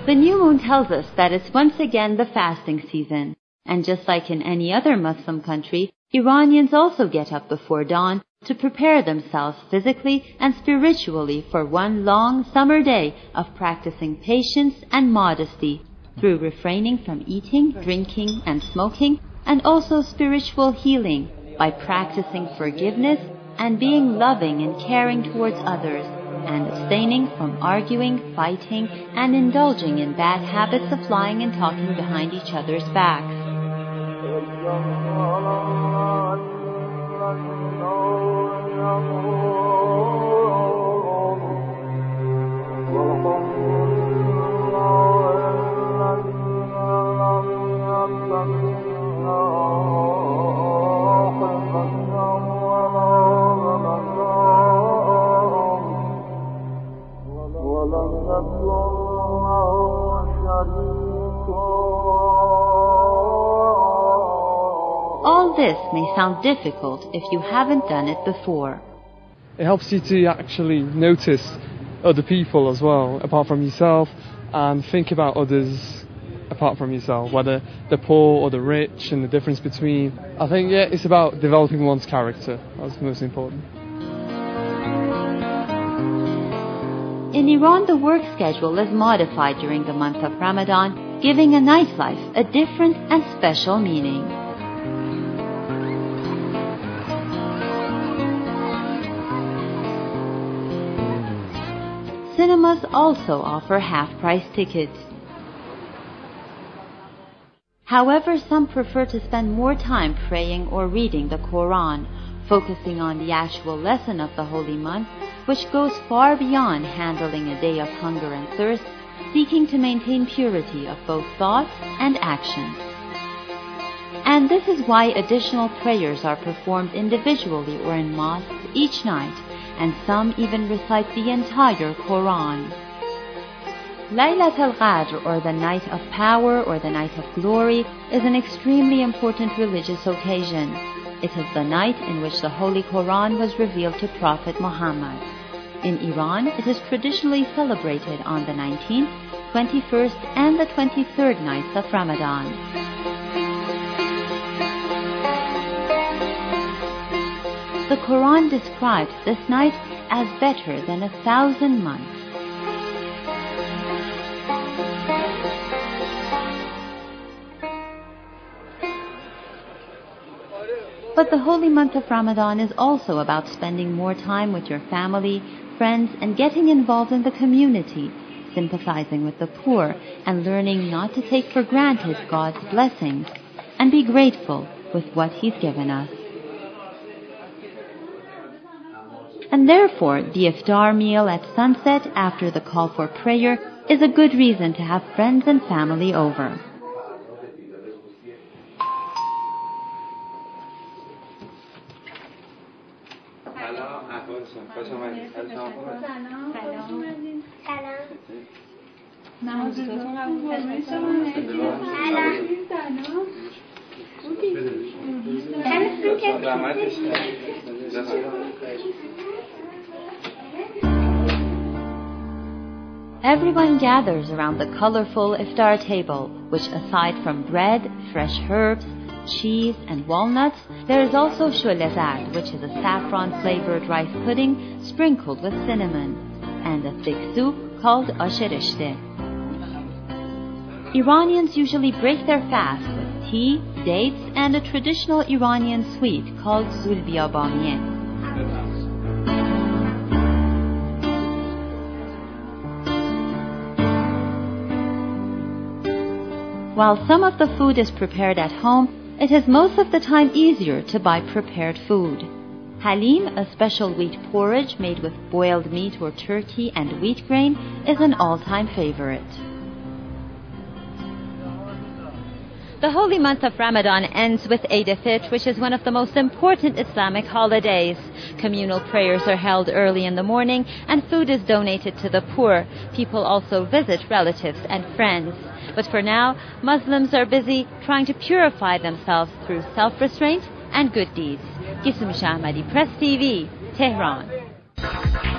The new moon tells us that it's once again the fasting season, and just like in any other Muslim country, Iranians also get up before dawn to prepare themselves physically and spiritually for one long summer day of practicing patience and modesty through refraining from eating, drinking, and smoking, and also spiritual healing by practicing forgiveness and being loving and caring towards others, and abstaining from arguing, fighting, and indulging in bad habits of lying and talking behind each other's backs. All this may sound difficult if you haven't done it before. It helps you to actually notice other people as well, apart from yourself, and think about others apart from yourself, whether the poor or the rich, and the difference between. I think, it's about developing one's character. That's the most important. In Iran, the work schedule is modified during the month of Ramadan, giving a nightlife a different and special meaning. Cinemas also offer half-price tickets. However, some prefer to spend more time praying or reading the Quran, focusing on the actual lesson of the holy month, which goes far beyond handling a day of hunger and thirst, seeking to maintain purity of both thoughts and actions. And this is why additional prayers are performed individually or in mosques each night, and some even recite the entire Quran. Laylat al-Qadr, or the night of power or the night of glory, is an extremely important religious occasion. It is the night in which the Holy Quran was revealed to Prophet Muhammad. In Iran, it is traditionally celebrated on the 19th, 21st, and the 23rd nights of Ramadan. The Quran describes this night as better than 1,000 months. But the holy month of Ramadan is also about spending more time with your family, friends, and getting involved in the community, sympathizing with the poor, and learning not to take for granted God's blessings, and be grateful with what He's given us. And therefore, the iftar meal at sunset after the call for prayer is a good reason to have friends and family over. Everyone gathers around the colorful iftar table, which aside from bread, fresh herbs, cheese, and walnuts, there is also sholezad, which is a saffron-flavored rice pudding sprinkled with cinnamon, and a thick soup called ashereshte. Iranians usually break their fast with tea, dates, and a traditional Iranian sweet called zulbiabamieh. While some of the food is prepared at home, it is most of the time easier to buy prepared food. Halim, a special wheat porridge made with boiled meat or turkey and wheat grain, is an all-time favorite. The holy month of Ramadan ends with Eid al-Fitr, which is one of the most important Islamic holidays. Communal prayers are held early in the morning, and food is donated to the poor. People also visit relatives and friends. But for now, Muslims are busy trying to purify themselves through self-restraint and good deeds. Gisum Shahmadi, Press TV, Tehran.